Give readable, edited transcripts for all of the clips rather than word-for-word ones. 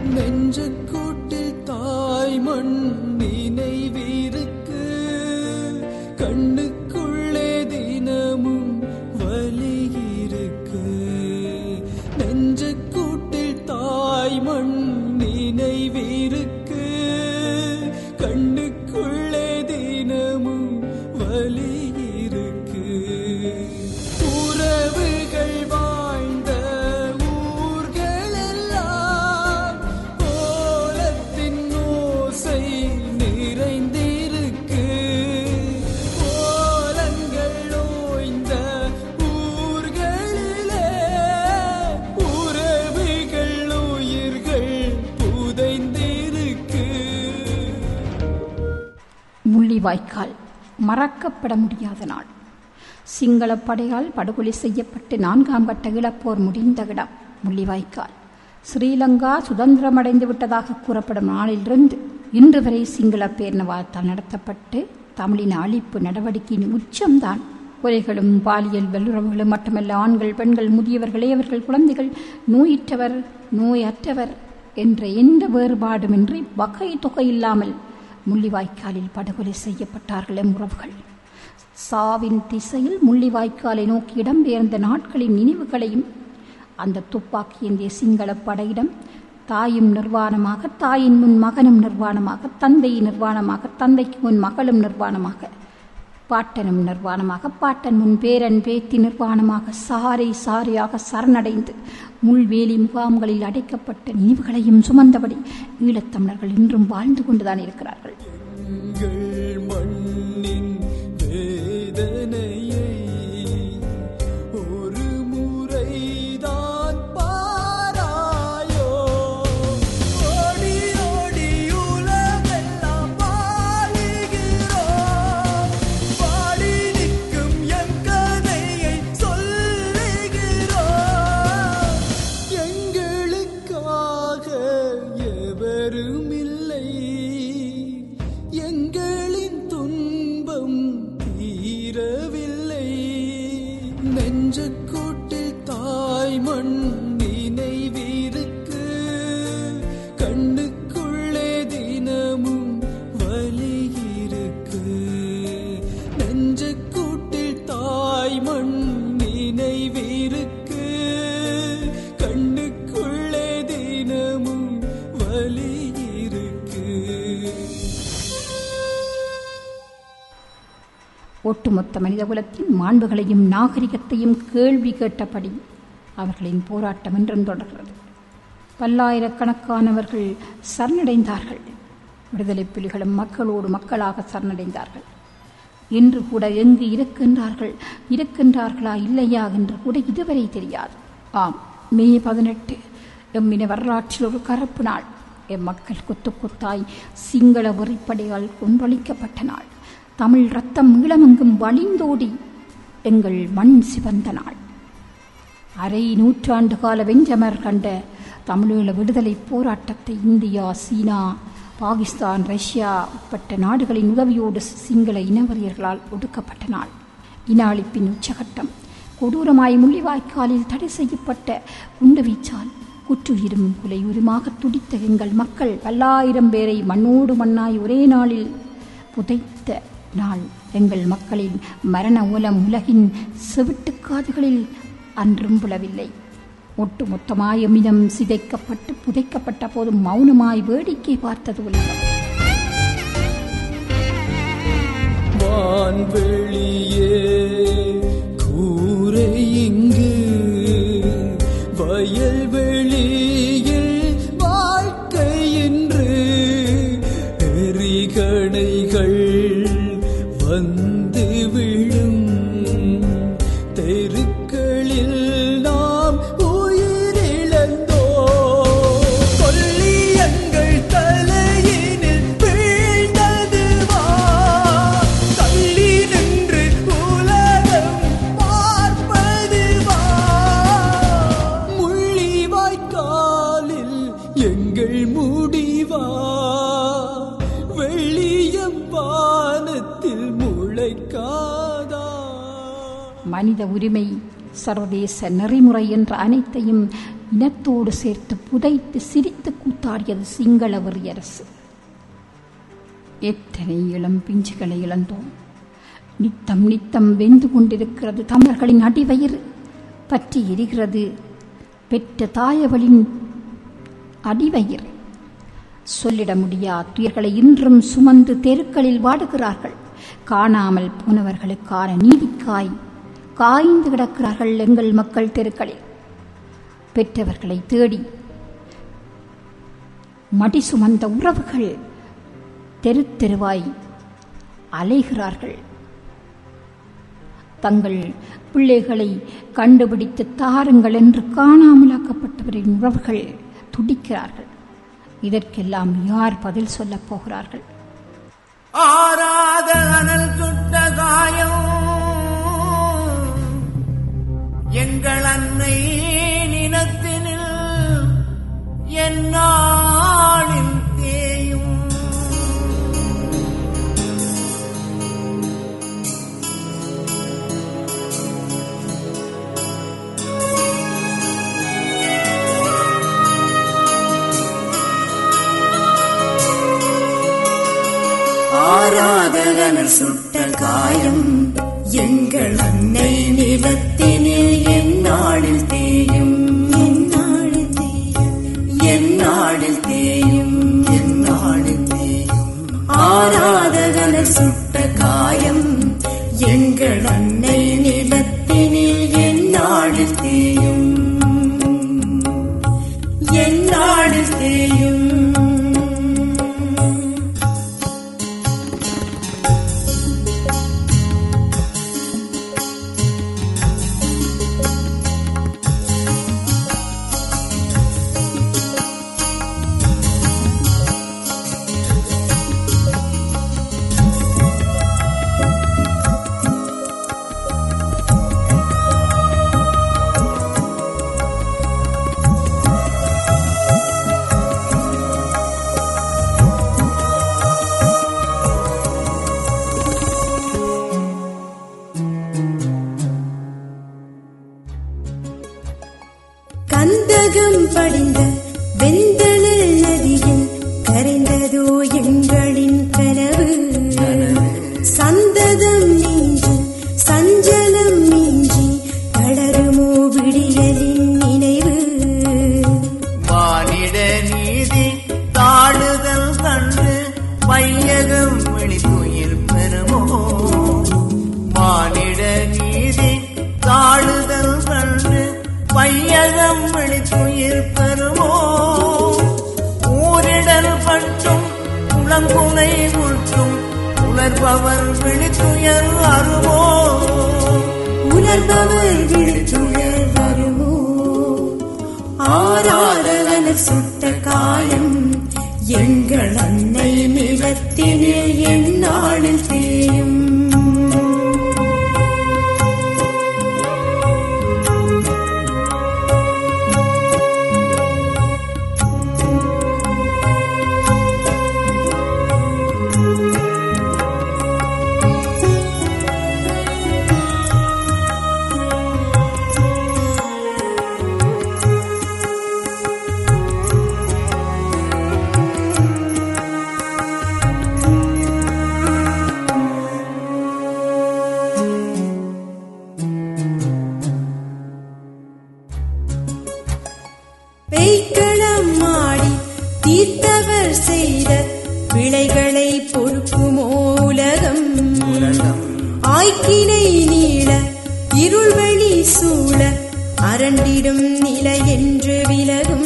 நெஞ்சக்கூட்டில் தாய் மண் நினைவிருக்கு, கண்ணுக்குள்ளே தினமும் வலி இருக்கு. நெஞ்சக்கூட்டில் தாய் மண் நினைவிருக்கு, கண்ணுக்குள்ளே தினமும் வலி இருக்கு. உறவுகள் வாழ்ந்த ஊர்கள் எல்லாம் ஓலத்தின் ஓசை நிறைந்திருக்கு. ஓலங்கள் ஓய்ந்த ஊர்களிலே உறவுகள் உயிர்கள் புதைந்திருக்கு. முள்ளிவாய்க்கால் மறக்கப்பட முடியாத நாள். சிங்கள படையால் படுகொலை செய்யப்பட்டு 4ஆம் கட்ட இழப்போர் முடிந்த இடம் முள்ளிவாய்க்கால். ஸ்ரீலங்கா சுதந்திரமடைந்து விட்டதாக கூறப்படும் நாளிலிருந்து இன்று வரை சிங்கள பேரினவாதத்தால் நடத்தப்பட்டு தமிழின் அழிப்பு நடவடிக்கையின் உச்சம்தான். கொலைகளும் பாலியல் வல்லுறவுகளும் மட்டுமல்ல, ஆண்கள், பெண்கள், முதியவர்கள், இளையவர்கள், குழந்தைகள், நோயற்றவர், நோயற்றவர் என்ற எந்த வேறுபாடுமின்றி வகை தொகை இல்லாமல் முள்ளிவாய்க்காலில் படுகொலை செய்யப்பட்டார்கள் எம் உறவுகள். சாவின் திசையில் முள்ளிவாய்க்காலை நோக்கி இடம்பெயர்ந்த நாட்களின் நினைவுகளையும் அந்த துப்பாக்கி ஏந்திய சிங்கள படையிடம் தாயும் நிர்வாணமாக, தாயின் முன் மகனும் நிர்வாணமாக, தந்தை நிர்வாணமாக, தந்தைக்கு முன் மகளும் நிர்வாணமாக, பாட்டனும் நிர்வாணமாக, பாட்டன் முன் பேரன் பேத்தி நிர்வாணமாக, சாரை சாரையாக சரணடைந்து முள்வேலி முகாம்களில் அடைக்கப்பட்ட நினைவுகளையும் சுமந்தபடி ஈழத்தமிழர்கள் இன்றும் வாழ்ந்து கொண்டுதான் இருக்கிறார்கள். நெஞ்சக்கூட்டில் தாய் மண் நினைவிருக்கு, கண்ணுக்குள்ளே தினமும் வலி இருக்கு. நெஞ்சக்கூட்டில் தாய் மண் நினைவிருக்கு, கண்ணுக்குள்ளே தினமும் வலி இருக்கு. ஒட்டுமொத்த மனிதகுலத்தின் மாண்புகளையும் நாகரிகத்தையும் கேள்வி கேட்டபடி அவர்களின் போராட்டம் என்றும் தொடர்கிறது. பல்லாயிரக்கணக்கானவர்கள் சரணடைந்தார்கள். விடுதலை புலிகளும் மக்களோடு மக்களாக சரணடைந்தார்கள். இன்று கூட எங்கு இருக்கின்றார்களா இல்லையா என்று கூட இதுவரை தெரியாது. ஆம், மே 18 எம்மின வரலாற்றில் ஒரு கருப்பு நாள். எம் மக்கள் கொத்து கொத்தாய் சிங்கள வெறிப்படையால் கொன்றொழிக்கப்பட்ட நாள். தமிழ் ரத்தம் ஈழமெங்கும் வழிந்தோடி எங்கள் மண் சிவந்த நாள். அரை நூற்றாண்டு கால வெஞ்சமர் கண்ட தமிழீழ விடுதலை போராட்டத்தை இந்தியா, சீனா, பாகிஸ்தான், ரஷ்யா உட்பட்ட நாடுகளின் உதவியோடு சிங்கள இனவெறியர்களால் ஒடுக்கப்பட்ட நாள். இன அழிப்பின் உச்சகட்டம். கொடூரமாய் முள்ளிவாய்க்காலில் தடை செய்யப்பட்ட குண்டுவீச்சால் குற்றுயிரும் குலையுருமாக துடித்த எங்கள் மக்கள் பல்லாயிரம் பேரை மண்ணோடு மண்ணாய் ஒரே நாளில் புதைத்த நாள். எங்கள் மக்களின் மரண ஓலம் உலகின் செவிட்டுக்காதுகளில் அன்றும் புலவில்லை. ஒட்டுமொத்தமாய் எம்மிடம் சிதைக்கப்பட்டு புதைக்கப்பட்ட போதும் மௌனமாய் வேடிக்கை பார்த்தது உலகம். வான்வெளியே கூரை இங்கு, வயல்வெளியில் வாழ்க்கை என்று எரிகணைகள் வந்து விழும் தெருக்களில் நாம் உயிரிழந்தோ. கொல்லியங்கள் தலையினில் வீழ்ந்ததுவா, தள்ளி நின்று உலகம் பார்ப்பதுவா. முள்ளிவாய்க்காலில் எங்கள் முடிவா, வெள்ளியம் வானத்தில் முளைக்காதா. மனித உரிமை, சர்வதேச நெறிமுறை என்ற அனைத்தையும் இனத்தோடு சேர்த்து புதைத்து சிரித்து கூத்தாடியது சிங்கள வெறியரசு. எத்தனை இளம் பிஞ்சுகளை இழந்தோம். நித்தம் நித்தம் வெந்து கொண்டிருக்கிறது தமிழர்களின் அடிவயிறு. பற்றி எரிகிறது பெற்ற தாயவளின் அடிவயிறு. சொல்லிட முடியா துயர்களை இன்றும் சுமந்து தெருக்களில் வாடுகிறார்கள். காணாமல் போனவர்களுக்கான நீதிக்காய் காய்ந்து கிடக்கிறார்கள் எங்கள் மக்கள் தெருக்களில். பெற்றவர்களை தேடி மடி சுமந்த உறவுகள் தெரு தெருவாய் அலைகிறார்கள். தங்கள் பிள்ளைகளை கண்டுபிடித்து தாருங்கள் என்று காணாமலாக்கப்பட்டவரின் உறவுகள் துடிக்கிறார்கள். இதற்கெல்லாம் யார் பதில் சொல்லப் போகிறார்கள்? ஆராத அனல் சுட்ட காயம் எங்கள் அன்னை நினத்தினில் என்னாளில் தேயும். ஆராதகனர் சுட்ட காயம் எங்கள் அன்னை நிலத்தினில் எந்நாளில் தேயும். எந்நாளில் தேயும், எந்நாளில் தேயும், எந்நாளில் தேயும். ஆராதகனர் சுட்ட காயம் எங்கள் அன்னை நிலத்தினில் எந்நாளில் தேயும், எந்நாளில் தேயும். கந்தகம் படிந்த வெந்தணல் நதியில் கரைந்ததோ எங்களின் கனவு. சந்ததம் நின்று சஞ்சலம் மிஞ்சி தளருமோ விடியலின் நினைவு. மானிட நீதி தாழுதல் கண்டு வையகம் விழித்துயிர் பெறுமோ. மானிட நீதி தாழுதல் கண்டு வையகம் விழித்துயிர் பெறுமோ. ஊரிடல் பற்றும் உளங்குலை முற்றும் உணர்பவர் விழித்துயர் அருமோ. உணர்பவர் விழித்துயர் வருமோ. ஆராதகனர் சுட்ட காயம் எங்கள் அன்னை நிலத்தினில் எந்நாளில் தேயும். பெய்களம் மாடி தீர்த்தவர் செய்த பிழைகளை பொறுக்குமோ உலகம். ஆய்க்கினை நீள இருள்வழி சூழ அரண்டிடும் நிலை என்று விலகும்.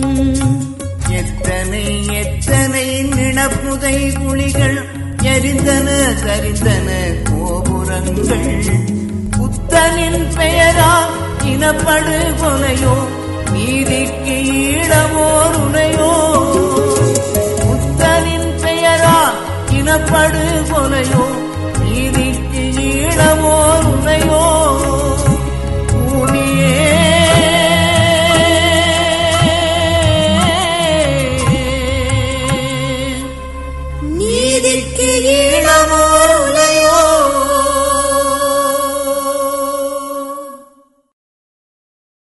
எத்தனை எத்தனை நினப்புதை குழிகள் எரிந்தன சரிந்தன கோபுரங்கள். புத்தனின் பெயரா இனப்படு கொலையோ நீதிக்கு ஈழமோர் உனையோ. புத்தனின் பெயரா இனப்படு கொலையோ நீதிக்கு ஈழமோ